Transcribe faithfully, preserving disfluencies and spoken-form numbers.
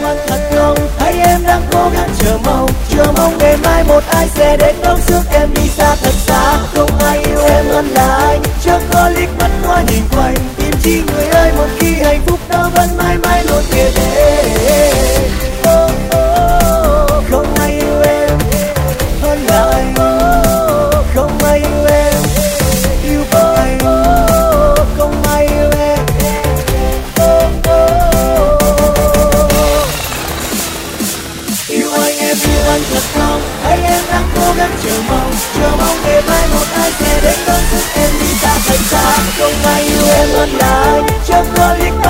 anh thật không? Hay em đang cố gắng chờ mong, chờ mong ngày mai một ai sẽ đến đón rước em đi xa thật xa. Không ai yêu em hơn là anh, chẳng có liếc mắt qua nhìn quanh. Tìm chi người ơi, một khi hạnh phúc đó vẫn mãi mãi luôn kia đến. Oh, oh, không ai yêu em hơn là anh, không ai yêu em yêu có anh, không ai yêu em. Oh, oh. Yêu anh em yêu anh thật không? Hay em đang cố gắng chờ mong, chờ mong ngày mai một ai sẽ đến đón rước em đi xa thật xa. Không ai yêu em hơn là anh, chẳng có liếc